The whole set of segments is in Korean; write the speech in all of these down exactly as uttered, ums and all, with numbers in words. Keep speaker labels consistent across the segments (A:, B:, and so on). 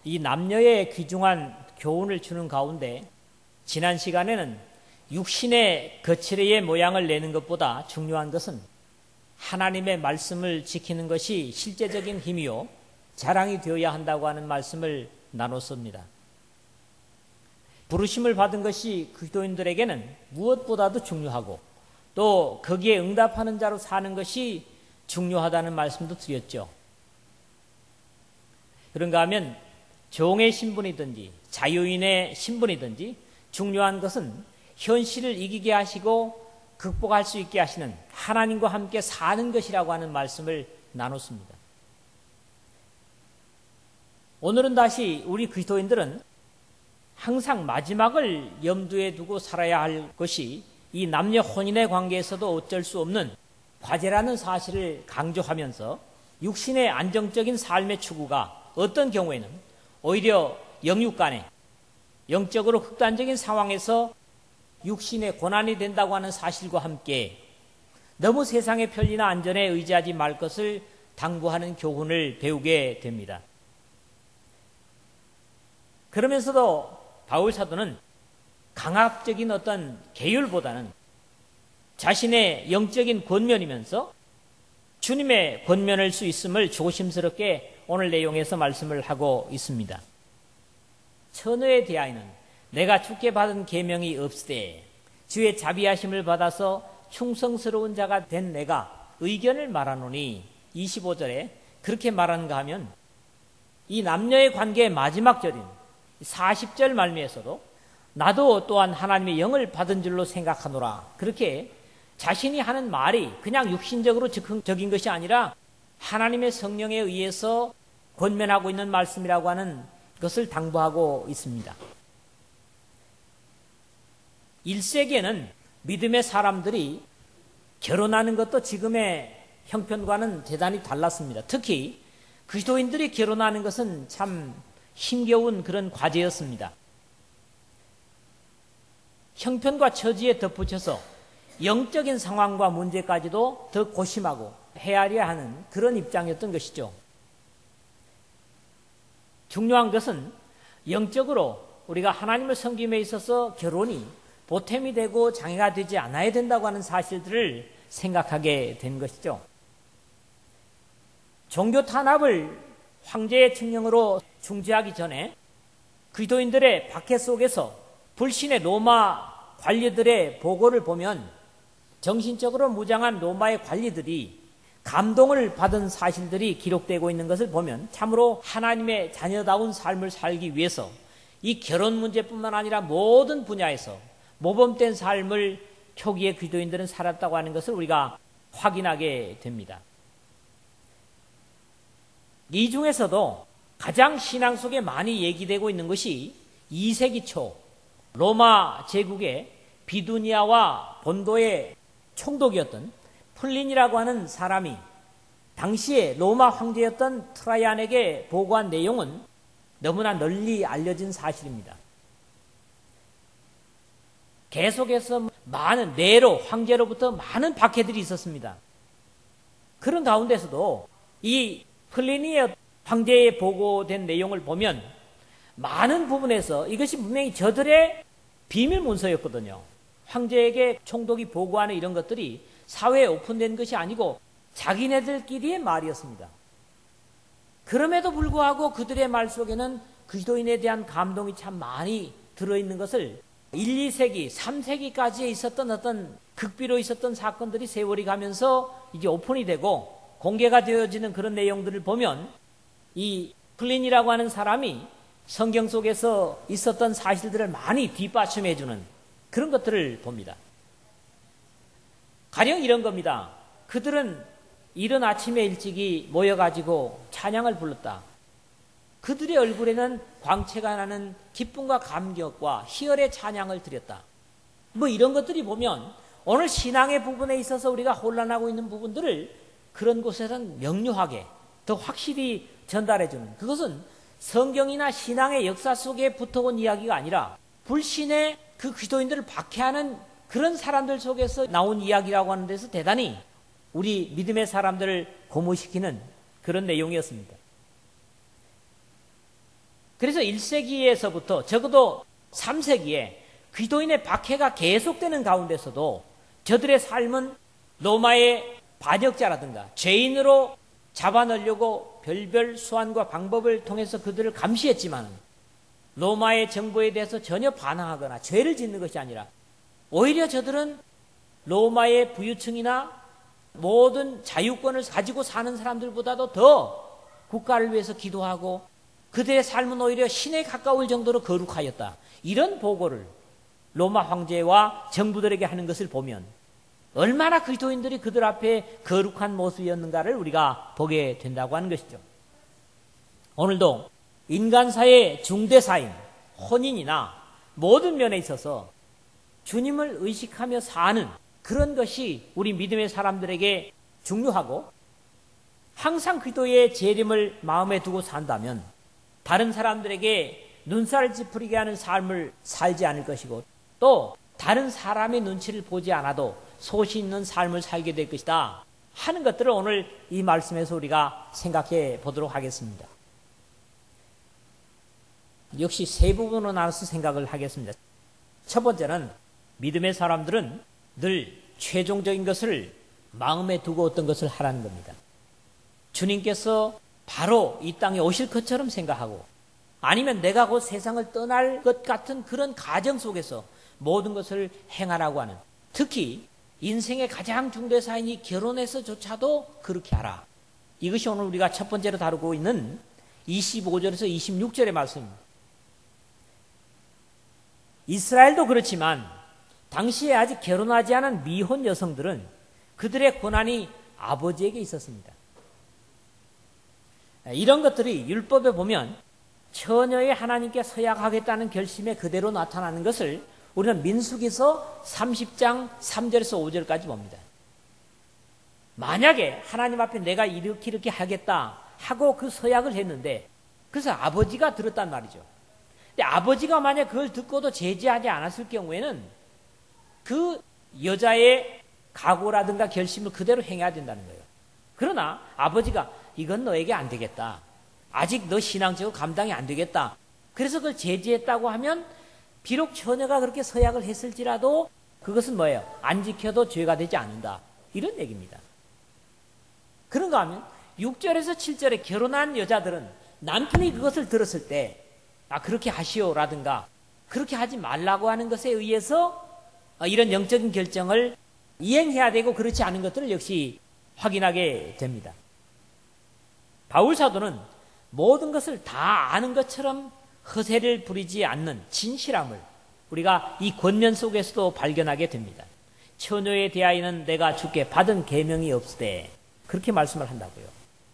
A: 이 남녀의 귀중한 교훈을 주는 가운데 지난 시간에는 육신의 거칠의 모양을 내는 것보다 중요한 것은 하나님의 말씀을 지키는 것이 실제적인 힘이요 자랑이 되어야 한다고 하는 말씀을 나눴습니다. 부르심을 받은 것이 그리스도인들에게는 무엇보다도 중요하고 또 거기에 응답하는 자로 사는 것이 중요하다는 말씀도 드렸죠. 그런가 하면 종의 신분이든지 자유인의 신분이든지 중요한 것은 현실을 이기게 하시고 극복할 수 있게 하시는 하나님과 함께 사는 것이라고 하는 말씀을 나눴습니다. 오늘은 다시 우리 그리스도인들은 항상 마지막을 염두에 두고 살아야 할 것이 이 남녀 혼인의 관계에서도 어쩔 수 없는 과제라는 사실을 강조하면서 육신의 안정적인 삶의 추구가 어떤 경우에는 오히려 영육 간에 영적으로 극단적인 상황에서 육신의 고난이 된다고 하는 사실과 함께 너무 세상의 편리나 안전에 의지하지 말 것을 당부하는 교훈을 배우게 됩니다. 그러면서도 바울 사도는 강압적인 어떤 계율보다는 자신의 영적인 권면이면서 주님의 권면일 수 있음을 조심스럽게 오늘 내용에서 말씀을 하고 있습니다. 처녀에 대하여는 내가 주께 받은 계명이 없으되 주의 자비하심을 받아서 충성스러운 자가 된 내가 의견을 말하노니 이십오 절에 그렇게 말하는가 하면 이 남녀의 관계의 마지막 절인 사십 절 말미에서도 나도 또한 하나님의 영을 받은 줄로 생각하노라. 그렇게 자신이 하는 말이 그냥 육신적으로 즉흥적인 것이 아니라 하나님의 성령에 의해서 권면하고 있는 말씀이라고 하는 것을 당부하고 있습니다. 일 세기에는 믿음의 사람들이 결혼하는 것도 지금의 형편과는 대단히 달랐습니다. 특히 그리스도인들이 결혼하는 것은 참 힘겨운 그런 과제였습니다. 형편과 처지에 덧붙여서 영적인 상황과 문제까지도 더 고심하고 헤아려야 하는 그런 입장이었던 것이죠. 중요한 것은 영적으로 우리가 하나님을 섬김에 있어서 결혼이 보탬이 되고 장애가 되지 않아야 된다고 하는 사실들을 생각하게 된 것이죠. 종교 탄압을 황제의 칙령으로 중지하기 전에 그리스도인들의 박해 속에서 불신의 로마 관리들의 보고를 보면 정신적으로 무장한 로마의 관리들이 감동을 받은 사실들이 기록되고 있는 것을 보면 참으로 하나님의 자녀다운 삶을 살기 위해서 이 결혼 문제뿐만 아니라 모든 분야에서 모범된 삶을 초기에 그리스도인들은 살았다고 하는 것을 우리가 확인하게 됩니다. 이 중에서도 가장 신앙 속에 많이 얘기되고 있는 것이 이 세기 초 로마 제국의 비두니아와 본도의 총독이었던 플린이라고 하는 사람이 당시에 로마 황제였던 트라이안에게 보고한 내용은 너무나 널리 알려진 사실입니다. 계속해서 많은 네로 황제로부터 많은 박해들이 있었습니다. 그런 가운데서도 이 플리니의 황제에 보고된 내용을 보면 많은 부분에서 이것이 분명히 저들의 비밀 문서였거든요. 황제에게 총독이 보고하는 이런 것들이 사회에 오픈된 것이 아니고 자기네들끼리의 말이었습니다. 그럼에도 불구하고 그들의 말 속에는 그리스도인에 대한 감동이 참 많이 들어있는 것을 일, 이 세기, 삼 세기까지에 있었던 어떤 극비로 있었던 사건들이 세월이 가면서 이제 오픈이 되고 공개가 되어지는 그런 내용들을 보면 이 플린이라고 하는 사람이 성경 속에서 있었던 사실들을 많이 뒷받침해주는 그런 것들을 봅니다. 가령 이런 겁니다. 그들은 이른 아침에 일찍이 모여가지고 찬양을 불렀다. 그들의 얼굴에는 광채가 나는 기쁨과 감격과 희열의 찬양을 드렸다. 뭐 이런 것들이 보면 오늘 신앙의 부분에 있어서 우리가 혼란하고 있는 부분들을 그런 곳에서는 명료하게 더 확실히 전달해주는, 그것은 성경이나 신앙의 역사 속에 붙어온 이야기가 아니라 불신의 그 그리스도인들을 박해하는 그런 사람들 속에서 나온 이야기라고 하는 데서 대단히 우리 믿음의 사람들을 고무시키는 그런 내용이었습니다. 그래서 일 세기에서부터 적어도 삼 세기에 기도인의 박해가 계속되는 가운데서도 저들의 삶은 로마의 반역자라든가 죄인으로 잡아넣으려고 별별 수완과 방법을 통해서 그들을 감시했지만 로마의 정부에 대해서 전혀 반항하거나 죄를 짓는 것이 아니라 오히려 저들은 로마의 부유층이나 모든 자유권을 가지고 사는 사람들보다도 더 국가를 위해서 기도하고 그들의 삶은 오히려 신에 가까울 정도로 거룩하였다. 이런 보고를 로마 황제와 정부들에게 하는 것을 보면 얼마나 그리스도인들이 그들 앞에 거룩한 모습이었는가를 우리가 보게 된다고 하는 것이죠. 오늘도 인간사의 중대사인 혼인이나 모든 면에 있어서 주님을 의식하며 사는 그런 것이 우리 믿음의 사람들에게 중요하고 항상 그리스도의 재림을 마음에 두고 산다면 다른 사람들에게 눈살을 찌푸리게 하는 삶을 살지 않을 것이고 또 다른 사람의 눈치를 보지 않아도 소신 있는 삶을 살게 될 것이다 하는 것들을 오늘 이 말씀에서 우리가 생각해 보도록 하겠습니다. 역시 세 부분으로 나눠서 생각을 하겠습니다. 첫 번째는 믿음의 사람들은 늘 최종적인 것을 마음에 두고 어떤 것을 하라는 겁니다. 주님께서 바로 이 땅에 오실 것처럼 생각하고 아니면 내가 곧 세상을 떠날 것 같은 그런 가정 속에서 모든 것을 행하라고 하는, 특히 인생의 가장 중대사인이 결혼해서조차도 그렇게 하라. 이것이 오늘 우리가 첫 번째로 다루고 있는 이십오 절에서 이십육 절의 말씀입니다. 이스라엘도 그렇지만 당시에 아직 결혼하지 않은 미혼 여성들은 그들의 고난이 아버지에게 있었습니다. 이런 것들이 율법에 보면 처녀의 하나님께 서약하겠다는 결심에 그대로 나타나는 것을 우리는 민수기서 삼십 장 삼 절에서 오 절까지 봅니다. 만약에 하나님 앞에 내가 이렇게 이렇게 하겠다 하고 그 서약을 했는데 그래서 아버지가 들었단 말이죠. 근데 아버지가 만약 그걸 듣고도 제지하지 않았을 경우에는 그 여자의 각오라든가 결심을 그대로 행해야 된다는 거예요. 그러나 아버지가 이건 너에게 안 되겠다. 아직 너 신앙적으로 감당이 안 되겠다. 그래서 그걸 제지했다고 하면 비록 처녀가 그렇게 서약을 했을지라도 그것은 뭐예요? 안 지켜도 죄가 되지 않는다. 이런 얘기입니다. 그런가 하면 육 절에서 칠 절에 결혼한 여자들은 남편이 그것을 들었을 때 아 그렇게 하시오라든가 그렇게 하지 말라고 하는 것에 의해서 이런 영적인 결정을 이행해야 되고 그렇지 않은 것들을 역시 확인하게 됩니다. 바울 사도는 모든 것을 다 아는 것처럼 허세를 부리지 않는 진실함을 우리가 이 권면 속에서도 발견하게 됩니다. 처녀에 대하여는 내가 주께 받은 계명이 없으되 그렇게 말씀을 한다고요.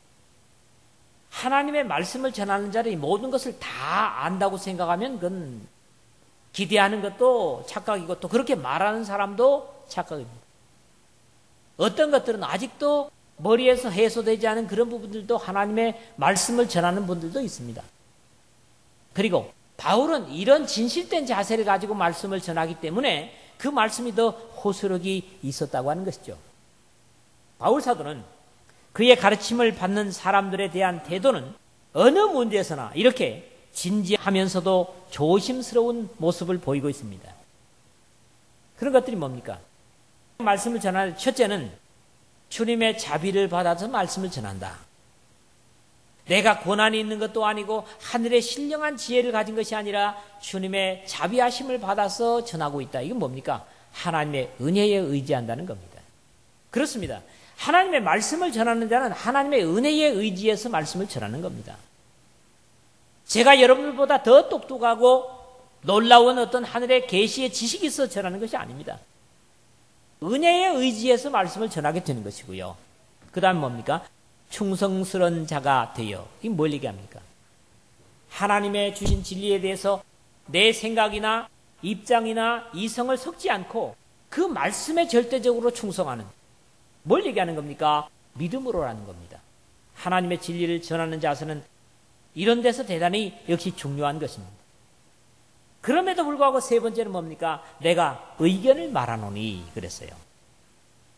A: 하나님의 말씀을 전하는 자들이 모든 것을 다 안다고 생각하면 그건 기대하는 것도 착각이고 또 그렇게 말하는 사람도 착각입니다. 어떤 것들은 아직도 머리에서 해소되지 않은 그런 부분들도 하나님의 말씀을 전하는 분들도 있습니다. 그리고 바울은 이런 진실된 자세를 가지고 말씀을 전하기 때문에 그 말씀이 더 호소력이 있었다고 하는 것이죠. 바울 사도는 그의 가르침을 받는 사람들에 대한 태도는 어느 문제에서나 이렇게 진지하면서도 조심스러운 모습을 보이고 있습니다. 그런 것들이 뭡니까? 말씀을 전하는 첫째는 주님의 자비를 받아서 말씀을 전한다. 내가 고난이 있는 것도 아니고 하늘의 신령한 지혜를 가진 것이 아니라 주님의 자비하심을 받아서 전하고 있다. 이건 뭡니까? 하나님의 은혜에 의지한다는 겁니다. 그렇습니다. 하나님의 말씀을 전하는 자는 하나님의 은혜에 의지해서 말씀을 전하는 겁니다. 제가 여러분들보다 더 똑똑하고 놀라운 어떤 하늘의 계시의 지식이 있어 전하는 것이 아닙니다. 은혜에 의지해서 말씀을 전하게 되는 것이고요. 그 다음 뭡니까? 충성스러운 자가 되어. 이게 뭘 얘기합니까? 하나님의 주신 진리에 대해서 내 생각이나 입장이나 이성을 섞지 않고 그 말씀에 절대적으로 충성하는, 뭘 얘기하는 겁니까? 믿음으로라는 겁니다. 하나님의 진리를 전하는 자세는 이런 데서 대단히 역시 중요한 것입니다. 그럼에도 불구하고 세 번째는 뭡니까? 내가 의견을 말하노니 그랬어요.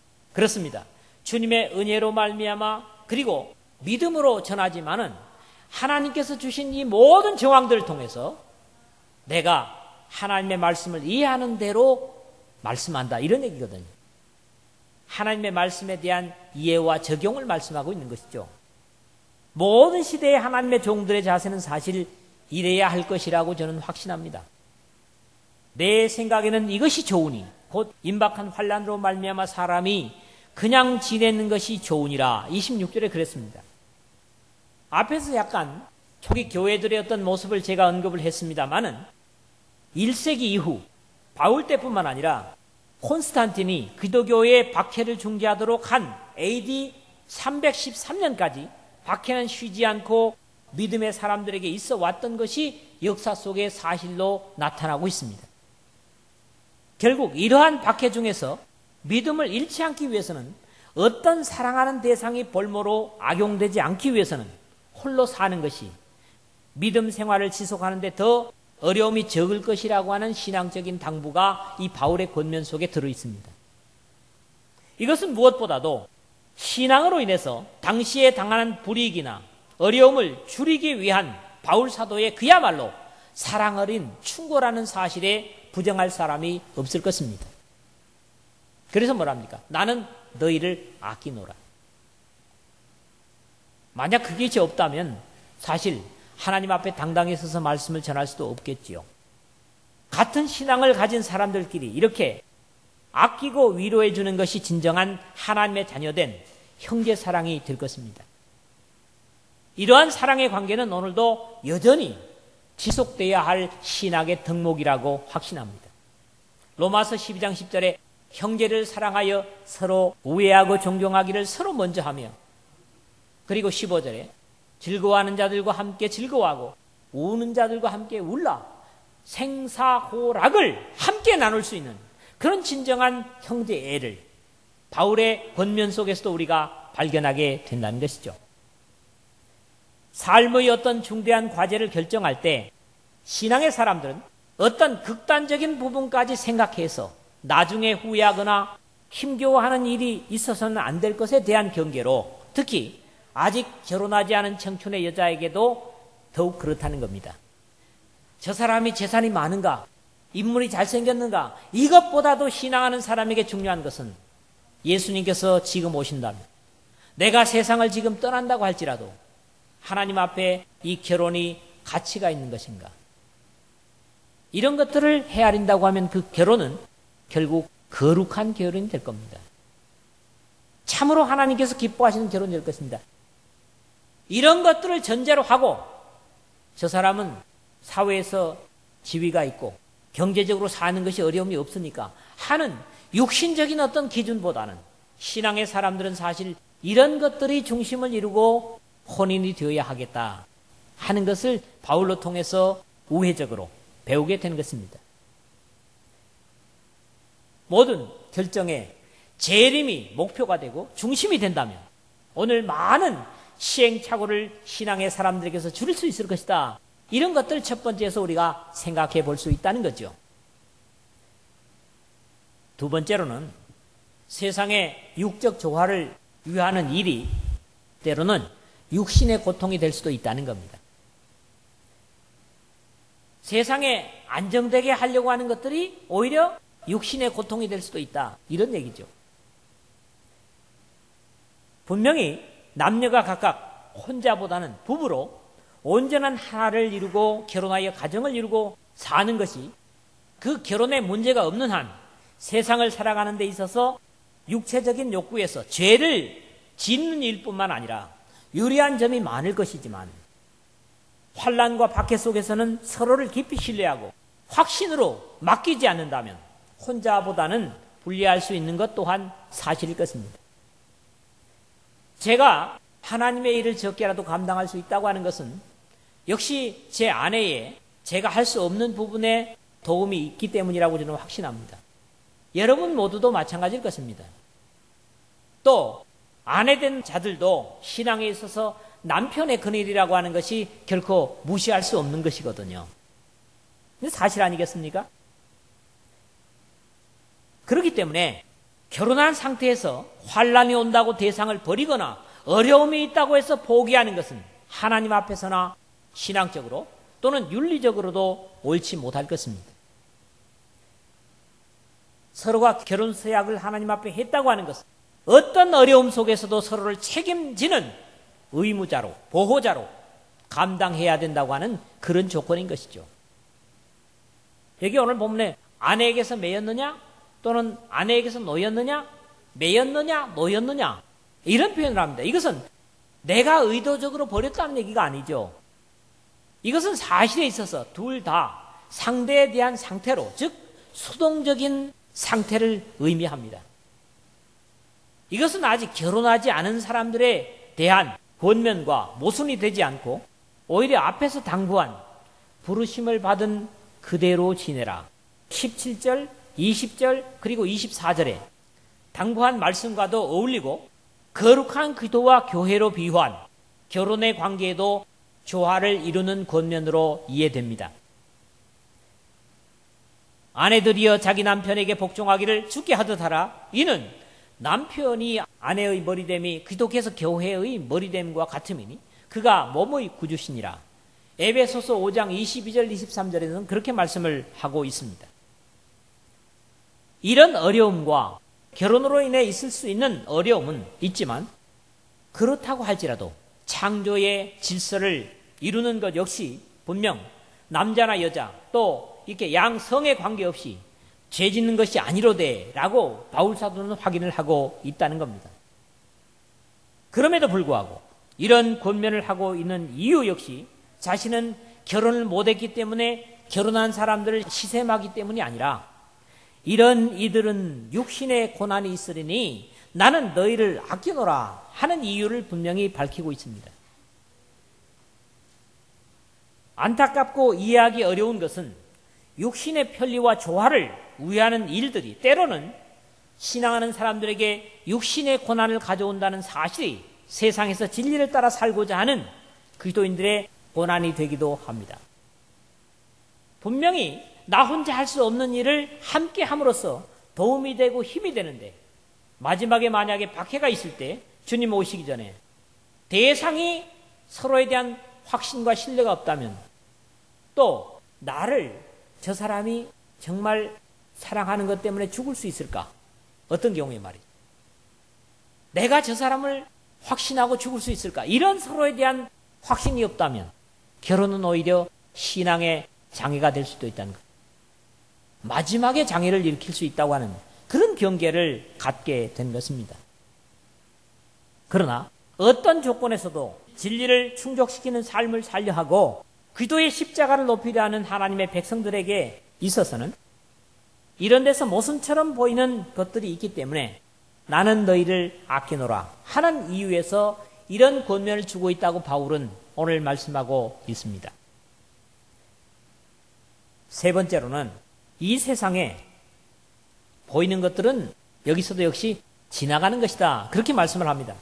A: 그렇습니다. 주님의 은혜로 말미암아 그리고 믿음으로 전하지만은 하나님께서 주신 이 모든 정황들을 통해서 내가 하나님의 말씀을 이해하는 대로 말씀한다, 이런 얘기거든요. 하나님의 말씀에 대한 이해와 적용을 말씀하고 있는 것이죠. 모든 시대의 하나님의 종들의 자세는 사실 이래야 할 것이라고 저는 확신합니다. 내 생각에는 이것이 좋으니 곧 임박한 환난으로 말미암아 사람이 그냥 지내는 것이 좋으니라. 이십육 절에 그랬습니다. 앞에서 약간 초기 교회들의 어떤 모습을 제가 언급을 했습니다마는 일 세기 이후 바울 때뿐만 아니라 콘스탄틴이 기독교의 박해를 중재하도록 한 에이디 삼백십삼 년까지 박해는 쉬지 않고 믿음의 사람들에게 있어 왔던 것이 역사 속의 사실로 나타나고 있습니다. 결국 이러한 박해 중에서 믿음을 잃지 않기 위해서는 어떤 사랑하는 대상이 볼모로 악용되지 않기 위해서는 홀로 사는 것이 믿음 생활을 지속하는 데 더 어려움이 적을 것이라고 하는 신앙적인 당부가 이 바울의 권면 속에 들어 있습니다. 이것은 무엇보다도 신앙으로 인해서 당시에 당하는 불이익이나 어려움을 줄이기 위한 바울 사도의 그야말로 사랑 어린 충고라는 사실에 부정할 사람이 없을 것입니다. 그래서 뭐랍니까? 나는 너희를 아끼노라. 만약 그것이 없다면 사실 하나님 앞에 당당히 서서 말씀을 전할 수도 없겠지요. 같은 신앙을 가진 사람들끼리 이렇게 아끼고 위로해 주는 것이 진정한 하나님의 자녀된 형제 사랑이 될 것입니다. 이러한 사랑의 관계는 오늘도 여전히 지속되어야 할 신학의 덕목이라고 확신합니다. 로마서 십이 장 십 절에 형제를 사랑하여 서로 우애하고 존경하기를 서로 먼저 하며, 그리고 십오 절에 즐거워하는 자들과 함께 즐거워하고 우는 자들과 함께 울라, 생사호락을 함께 나눌 수 있는 그런 진정한 형제애를 바울의 권면 속에서도 우리가 발견하게 된다는 것이죠. 삶의 어떤 중대한 과제를 결정할 때 신앙의 사람들은 어떤 극단적인 부분까지 생각해서 나중에 후회하거나 힘겨워하는 일이 있어서는 안 될 것에 대한 경계로, 특히 아직 결혼하지 않은 청춘의 여자에게도 더욱 그렇다는 겁니다. 저 사람이 재산이 많은가, 인물이 잘생겼는가, 이것보다도 신앙하는 사람에게 중요한 것은 예수님께서 지금 오신다면, 내가 세상을 지금 떠난다고 할지라도 하나님 앞에 이 결혼이 가치가 있는 것인가, 이런 것들을 헤아린다고 하면 그 결혼은 결국 거룩한 결혼이 될 겁니다. 참으로 하나님께서 기뻐하시는 결혼이 될 것입니다. 이런 것들을 전제로 하고 저 사람은 사회에서 지위가 있고 경제적으로 사는 것이 어려움이 없으니까 하는 육신적인 어떤 기준보다는 신앙의 사람들은 사실 이런 것들이 중심을 이루고 혼인이 되어야 하겠다 하는 것을 바울로 통해서 우회적으로 배우게 되는 것입니다. 모든 결정에 재림이 목표가 되고 중심이 된다면 오늘 많은 시행착오를 신앙의 사람들에게서 줄일 수 있을 것이다. 이런 것들 첫 번째에서 우리가 생각해 볼 수 있다는 거죠. 두 번째로는 세상의 육적 조화를 위하는 일이 때로는 육신의 고통이 될 수도 있다는 겁니다. 세상에 안정되게 하려고 하는 것들이 오히려 육신의 고통이 될 수도 있다. 이런 얘기죠. 분명히 남녀가 각각 혼자보다는 부부로 온전한 하나를 이루고 결혼하여 가정을 이루고 사는 것이 그 결혼에 문제가 없는 한 세상을 살아가는 데 있어서 육체적인 욕구에서 죄를 짓는 일뿐만 아니라 유리한 점이 많을 것이지만 환난과 박해 속에서는 서로를 깊이 신뢰하고 확신으로 맡기지 않는다면 혼자보다는 불리할 수 있는 것 또한 사실일 것입니다. 제가 하나님의 일을 적게라도 감당할 수 있다고 하는 것은 역시 제 아내의 제가 할 수 없는 부분에 도움이 있기 때문이라고 저는 확신합니다. 여러분 모두도 마찬가지일 것입니다. 또 아내된 자들도 신앙에 있어서 남편의 그늘이라고 하는 것이 결코 무시할 수 없는 것이거든요. 사실 아니겠습니까? 그렇기 때문에 결혼한 상태에서 환난이 온다고 대상을 버리거나 어려움이 있다고 해서 포기하는 것은 하나님 앞에서나 신앙적으로 또는 윤리적으로도 옳지 못할 것입니다. 서로가 결혼 서약을 하나님 앞에 했다고 하는 것은 어떤 어려움 속에서도 서로를 책임지는 의무자로, 보호자로 감당해야 된다고 하는 그런 조건인 것이죠. 여기 오늘 본문에 아내에게서 매였느냐 또는 아내에게서 노였느냐, 매였느냐, 노였느냐 이런 표현을 합니다. 이것은 내가 의도적으로 버렸다는 얘기가 아니죠. 이것은 사실에 있어서 둘 다 상대에 대한 상태로, 즉 수동적인 상태를 의미합니다. 이것은 아직 결혼하지 않은 사람들에 대한 권면과 모순이 되지 않고 오히려 앞에서 당부한 부르심을 받은 그대로 지내라. 십칠 절, 이십 절 그리고 이십사 절에 당부한 말씀과도 어울리고 거룩한 기도와 교회로 비유한 결혼의 관계에도 조화를 이루는 권면으로 이해됩니다. 아내들이여 자기 남편에게 복종하기를 주께 하듯 하라. 이는 남편이 아내의 머리됨이 그리스도께서 교회의 머리됨과 같음이니 그가 몸의 구주시니라. 에베소서 오 장 이십이 절 이십삼 절에서는 그렇게 말씀을 하고 있습니다. 이런 어려움과 결혼으로 인해 있을 수 있는 어려움은 있지만 그렇다고 할지라도 창조의 질서를 이루는 것 역시 분명 남자나 여자 또 이렇게 양성에 관계없이 죄 짓는 것이 아니로되 라고 바울 사도는 확인을 하고 있다는 겁니다. 그럼에도 불구하고 이런 권면을 하고 있는 이유 역시 자신은 결혼을 못했기 때문에 결혼한 사람들을 시샘하기 때문이 아니라 이런 이들은 육신의 고난이 있으리니 나는 너희를 아껴노라 하는 이유를 분명히 밝히고 있습니다. 안타깝고 이해하기 어려운 것은 육신의 편리와 조화를 위하는 일들이 때로는 신앙하는 사람들에게 육신의 고난을 가져온다는 사실이 세상에서 진리를 따라 살고자 하는 그리스도인들의 고난이 되기도 합니다. 분명히 나 혼자 할 수 없는 일을 함께 함으로써 도움이 되고 힘이 되는데 마지막에 만약에 박해가 있을 때 주님 오시기 전에 대상이 서로에 대한 확신과 신뢰가 없다면 또 나를 저 사람이 정말 사랑하는 것 때문에 죽을 수 있을까? 어떤 경우에 말이죠. 내가 저 사람을 확신하고 죽을 수 있을까? 이런 서로에 대한 확신이 없다면 결혼은 오히려 신앙의 장애가 될 수도 있다는 것. 마지막에 장애를 일으킬 수 있다고 하는 그런 경계를 갖게 된 것입니다. 그러나 어떤 조건에서도 진리를 충족시키는 삶을 살려 하고 그리스도의 십자가를 높이려 하는 하나님의 백성들에게 있어서는 이런 데서 모순처럼 보이는 것들이 있기 때문에 나는 너희를 아끼노라 하는 이유에서 이런 권면을 주고 있다고 바울은 오늘 말씀하고 있습니다. 세 번째로는 이 세상에 보이는 것들은 여기서도 역시 지나가는 것이다. 그렇게 말씀을 합니다.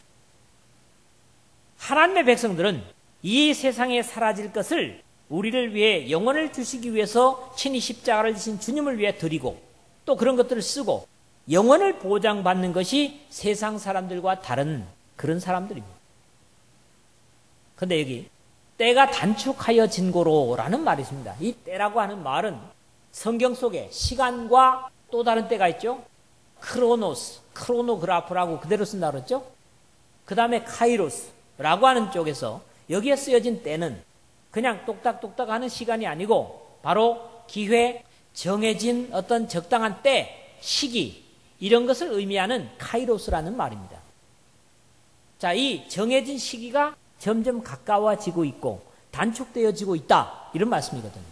A: 하나님의 백성들은 이 세상에 사라질 것을 우리를 위해 영원을 주시기 위해서 친히 십자가를 지신 주님을 위해 드리고 또 그런 것들을 쓰고 영원을 보장받는 것이 세상 사람들과 다른 그런 사람들입니다. 그런데 여기 때가 단축하여 진고로라는 말이 있습니다. 이 때라고 하는 말은 성경 속에 시간과 또 다른 때가 있죠. 크로노스, 크로노그라프라고 그대로 쓴다고 그랬죠. 그 다음에 카이로스라고 하는 쪽에서 여기에 쓰여진 때는 그냥 똑딱똑딱 하는 시간이 아니고 바로 기회, 정해진 어떤 적당한 때, 시기 이런 것을 의미하는 카이로스라는 말입니다. 자, 이 정해진 시기가 점점 가까워지고 있고 단축되어지고 있다 이런 말씀이거든요.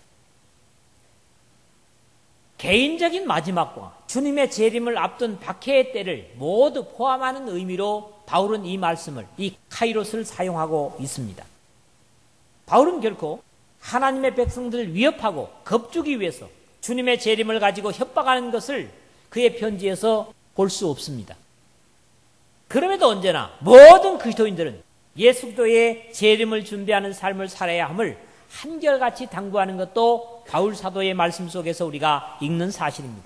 A: 개인적인 마지막과 주님의 재림을 앞둔 박해의 때를 모두 포함하는 의미로 바울은 이 말씀을, 이 카이로스를 사용하고 있습니다. 바울은 결코 하나님의 백성들을 위협하고 겁주기 위해서 주님의 재림을 가지고 협박하는 것을 그의 편지에서 볼 수 없습니다. 그럼에도 언제나 모든 그리스도인들은 예수 그리스도의 재림을 준비하는 삶을 살아야 함을 한결같이 당부하는 것도 바울 사도의 말씀 속에서 우리가 읽는 사실입니다.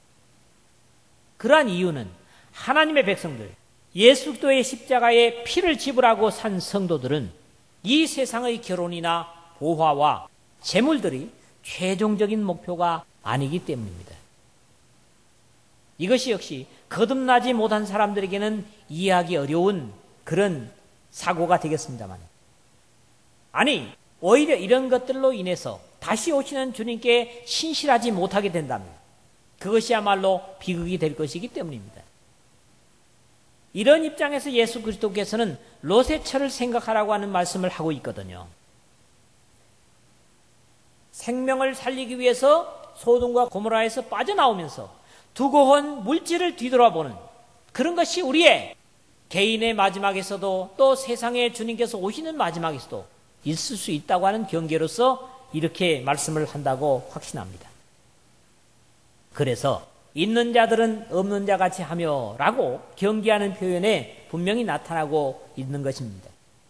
A: 그러한 이유는 하나님의 백성들, 예수 그리스도의 십자가에 피를 지불하고 산 성도들은 이 세상의 결혼이나 보화와 재물들이 최종적인 목표가 아니기 때문입니다. 이것이 역시 거듭나지 못한 사람들에게는 이해하기 어려운 그런 사고가 되겠습니다만, 아니 오히려 이런 것들로 인해서 다시 오시는 주님께 신실하지 못하게 된다면 그것이야말로 비극이 될 것이기 때문입니다. 이런 입장에서 예수 그리스도께서는 롯의 처를 생각하라고 하는 말씀을 하고 있거든요. 생명을 살리기 위해서 소돔과 고모라에서 빠져나오면서 두고 온 물질을 뒤돌아보는 그런 것이 우리의 개인의 마지막에서도 또 세상에 주님께서 오시는 마지막에서도 있을 수 있다고 하는 경계로서 이렇게 말씀을 한다고 확신합니다. 그래서 있는 자들은 없는 자같이 하며 라고 경계하는 표현에 분명히 나타나고 있는 것입니다.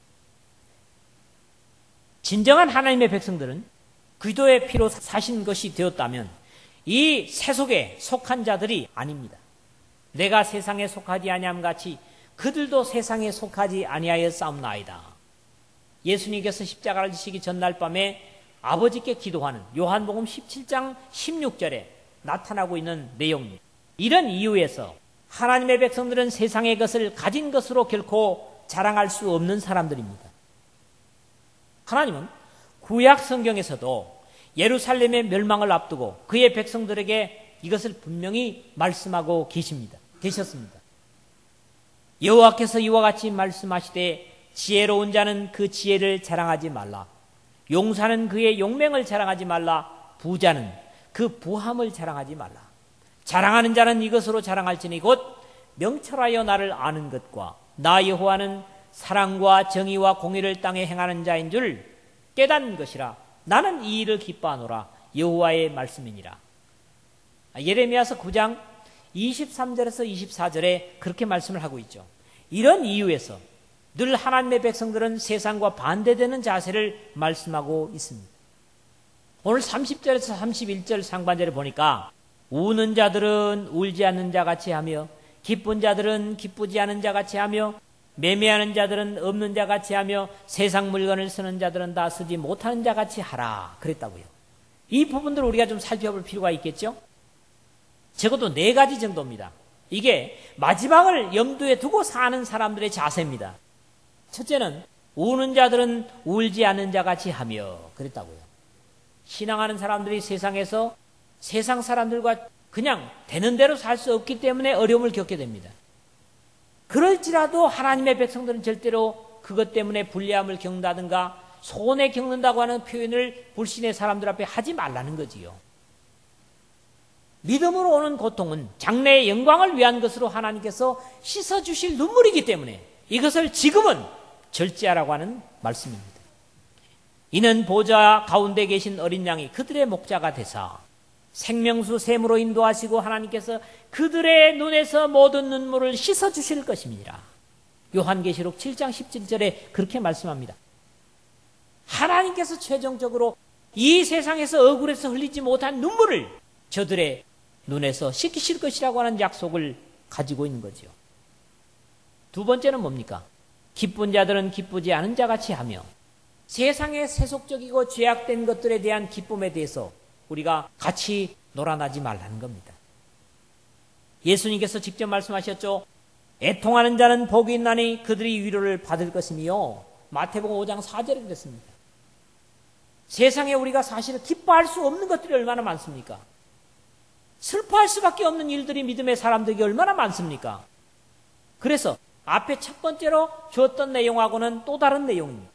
A: 진정한 하나님의 백성들은 그리스도의 피로 사신 것이 되었다면 이 세속에 속한 자들이 아닙니다. 내가 세상에 속하지 아니함 같이 그들도 세상에 속하지 아니하여 싸움나이다. 예수님께서 십자가를 지시기 전날 밤에 아버지께 기도하는 요한복음 십칠 장 십육 절에 나타나고 있는 내용입니다. 이런 이유에서 하나님의 백성들은 세상의 것을 가진 것으로 결코 자랑할 수 없는 사람들입니다. 하나님은 구약 성경에서도 예루살렘의 멸망을 앞두고 그의 백성들에게 이것을 분명히 말씀하고 계십니다. 계셨습니다. 여호와께서 이와 같이 말씀하시되 지혜로운 자는 그 지혜를 자랑하지 말라. 용사는 그의 용맹을 자랑하지 말라. 부자는 그 부함을 자랑하지 말라. 자랑하는 자는 이것으로 자랑할지니 곧 명철하여 나를 아는 것과 나 여호와는 사랑과 정의와 공의를 땅에 행하는 자인 줄 깨닫는 것이라. 나는 이 일을 기뻐하노라. 여호와의 말씀이니라. 예레미야서 구 장 이십삼 절에서 이십사 절에 그렇게 말씀을 하고 있죠. 이런 이유에서 늘 하나님의 백성들은 세상과 반대되는 자세를 말씀하고 있습니다. 오늘 삼십 절에서 삼십일 절 상반절에 보니까 우는 자들은 울지 않는 자같이 하며 기쁜 자들은 기쁘지 않은 자같이 하며 매매하는 자들은 없는 자같이 하며 세상 물건을 쓰는 자들은 다 쓰지 못하는 자같이 하라 그랬다고요. 이 부분들을 우리가 좀 살펴볼 필요가 있겠죠. 적어도 네 가지 정도입니다. 이게 마지막을 염두에 두고 사는 사람들의 자세입니다. 첫째는 우는 자들은 울지 않는 자같이 하며 그랬다고요. 신앙하는 사람들이 세상에서 세상 사람들과 그냥 되는 대로 살 수 없기 때문에 어려움을 겪게 됩니다. 그럴지라도 하나님의 백성들은 절대로 그것 때문에 불리함을 겪는다든가 손해 겪는다고 하는 표현을 불신의 사람들 앞에 하지 말라는 거지요. 믿음으로 오는 고통은 장래의 영광을 위한 것으로 하나님께서 씻어주실 눈물이기 때문에 이것을 지금은 절제하라고 하는 말씀입니다. 이는 보좌 가운데 계신 어린 양이 그들의 목자가 되사 생명수 샘으로 인도하시고 하나님께서 그들의 눈에서 모든 눈물을 씻어주실 것입니다. 요한계시록 칠 장 십칠 절에 그렇게 말씀합니다. 하나님께서 최종적으로 이 세상에서 억울해서 흘리지 못한 눈물을 저들의 눈에서 씻기실 것이라고 하는 약속을 가지고 있는 거죠. 두 번째는 뭡니까? 기쁜 자들은 기쁘지 않은 자같이 하며 세상의 세속적이고 죄악된 것들에 대한 기쁨에 대해서 우리가 같이 놀아나지 말라는 겁니다. 예수님께서 직접 말씀하셨죠. 애통하는 자는 복이 있나니 그들이 위로를 받을 것이며 마태복음 오 장 사 절에 그랬습니다. 세상에 우리가 사실은 기뻐할 수 없는 것들이 얼마나 많습니까? 슬퍼할 수밖에 없는 일들이 믿음의 사람들에게 얼마나 많습니까? 그래서 앞에 첫 번째로 주었던 내용하고는 또 다른 내용입니다.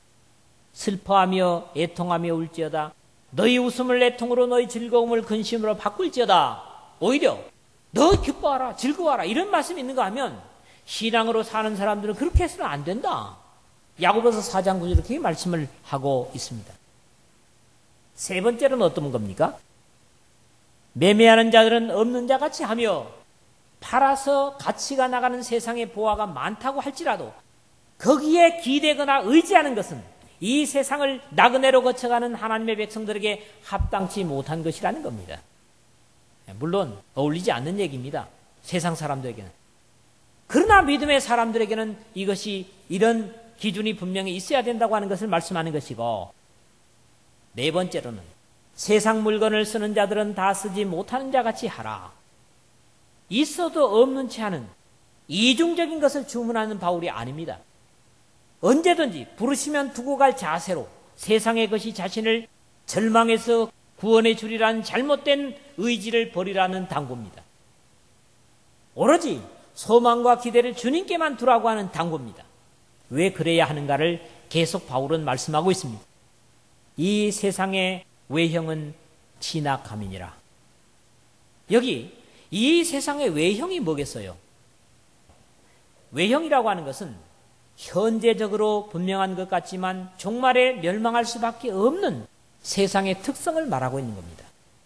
A: 슬퍼하며 애통하며 울지어다. 너희 웃음을 애통으로 너희 즐거움을 근심으로 바꿀지어다. 오히려 너 기뻐하라 즐거워하라 이런 말씀이 있는가 하면 신앙으로 사는 사람들은 그렇게 해서는 안 된다. 야고보서 사 장 구 절에 그렇게 말씀을 하고 있습니다. 세 번째로는 어떤 겁니까? 매매하는 자들은 없는 자같이 하며 팔아서 가치가 나가는 세상의 보화가 많다고 할지라도 거기에 기대거나 의지하는 것은 이 세상을 나그네로 거쳐가는 하나님의 백성들에게 합당치 못한 것이라는 겁니다. 물론 어울리지 않는 얘기입니다. 세상 사람들에게는. 그러나 믿음의 사람들에게는 이것이 이런 기준이 분명히 있어야 된다고 하는 것을 말씀하는 것이고, 네 번째로는 세상 물건을 쓰는 자들은 다 쓰지 못하는 자 같이 하라. 있어도 없는 채 하는 이중적인 것을 주문하는 바울이 아닙니다. 언제든지 부르시면 두고 갈 자세로 세상의 것이 자신을 절망해서 구원해 주리라는 잘못된 의지를 버리라는 당부입니다. 오로지 소망과 기대를 주님께만 두라고 하는 당부입니다. 왜 그래야 하는가를 계속 바울은 말씀하고 있습니다. 이 세상의 외형은 진악함이니라. 여기 이 세상의 외형이 뭐겠어요? 외형이라고 하는 것은 현재적으로 분명한 것 같지만 종말에 멸망할 수밖에 없는 세상의 특성을 말하고 있는 겁니다.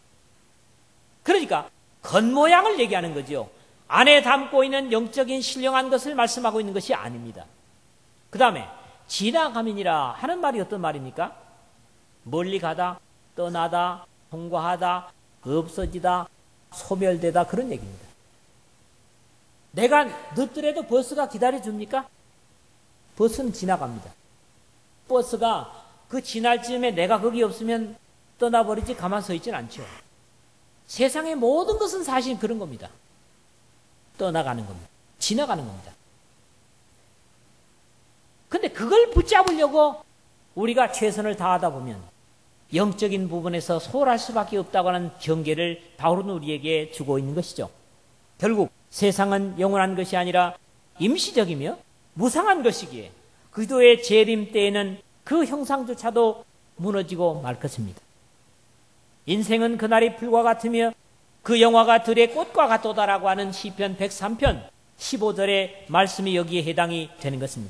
A: 그러니까 겉모양을 얘기하는 거죠. 안에 담고 있는 영적인 신령한 것을 말씀하고 있는 것이 아닙니다. 그 다음에 진악함이니라 하는 말이 어떤 말입니까? 멀리 가다, 떠나다, 통과하다, 없어지다, 소멸되다, 그런 얘기입니다. 내가 늦더라도 버스가 기다려줍니까? 버스는 지나갑니다. 버스가 그 지날 즈음에 내가 거기 없으면 떠나버리지 가만 서 있지는 않죠. 세상의 모든 것은 사실 그런 겁니다. 떠나가는 겁니다. 지나가는 겁니다. 근데 그걸 붙잡으려고 우리가 최선을 다하다 보면 영적인 부분에서 소홀할 수밖에 없다고 하는 경계를 바울은 우리에게 주고 있는 것이죠. 결국 세상은 영원한 것이 아니라 임시적이며 무상한 것이기에 그리스도의 재림 때에는 그 형상조차도 무너지고 말 것입니다. 인생은 그날이 불과 같으며 그 영화가 들의 꽃과 같도다라고 하는 시편 백삼 편 십오 절의 말씀이 여기에 해당이 되는 것입니다.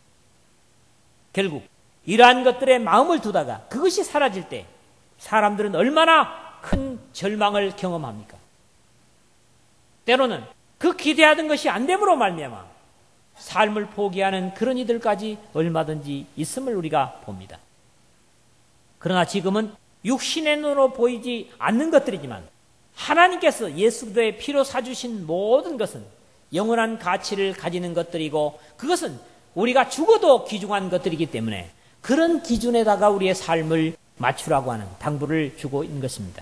A: 결국 이러한 것들에 마음을 두다가 그것이 사라질 때 사람들은 얼마나 큰 절망을 경험합니까? 때로는 그 기대하던 것이 안 됨으로 말미암아 삶을 포기하는 그런 이들까지 얼마든지 있음을 우리가 봅니다. 그러나 지금은 육신의 눈으로 보이지 않는 것들이지만 하나님께서 예수 그리스도의 피로 사주신 모든 것은 영원한 가치를 가지는 것들이고 그것은 우리가 죽어도 귀중한 것들이기 때문에 그런 기준에다가 우리의 삶을 맞추라고 하는 당부를 주고 있는 것입니다.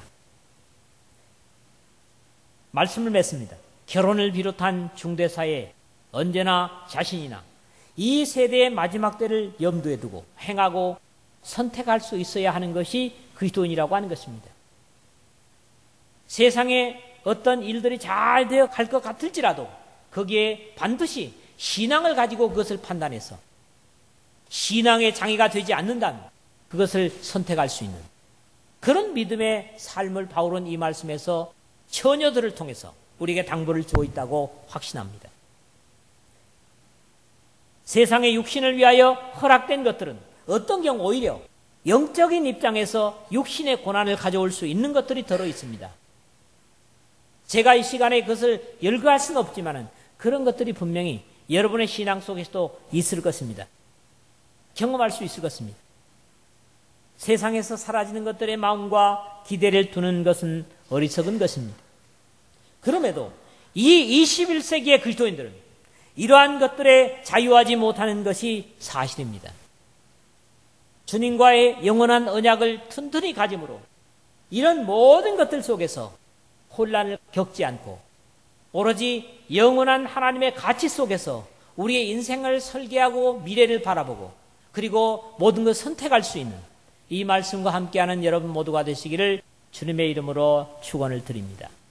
A: 말씀을 맺습니다. 결혼을 비롯한 중대사에 언제나 자신이나 이 세대의 마지막 때를 염두에 두고 행하고 선택할 수 있어야 하는 것이 그리스도인이라고 하는 것입니다. 세상에 어떤 일들이 잘 되어 갈 것 같을지라도 거기에 반드시 신앙을 가지고 그것을 판단해서 신앙의 장애가 되지 않는다면 그것을 선택할 수 있는 그런 믿음의 삶을 바울은 이 말씀에서 처녀들을 통해서 우리에게 당부를 주고 있다고 확신합니다. 세상의 육신을 위하여 허락된 것들은 어떤 경우 오히려 영적인 입장에서 육신의 고난을 가져올 수 있는 것들이 들어 있습니다. 제가 이 시간에 그것을 열거할 수는 없지만 그런 것들이 분명히 여러분의 신앙 속에서도 있을 것입니다. 경험할 수 있을 것입니다. 세상에서 사라지는 것들의 마음과 기대를 두는 것은 어리석은 것입니다. 그럼에도 이 이십일 세기의 그리스도인들은 이러한 것들에 자유하지 못하는 것이 사실입니다. 주님과의 영원한 언약을 튼튼히 가짐으로 이런 모든 것들 속에서 혼란을 겪지 않고 오로지 영원한 하나님의 가치 속에서 우리의 인생을 설계하고 미래를 바라보고 그리고 모든 것을 선택할 수 있는 이 말씀과 함께하는 여러분 모두가 되시기를 주님의 이름으로 축원을 드립니다.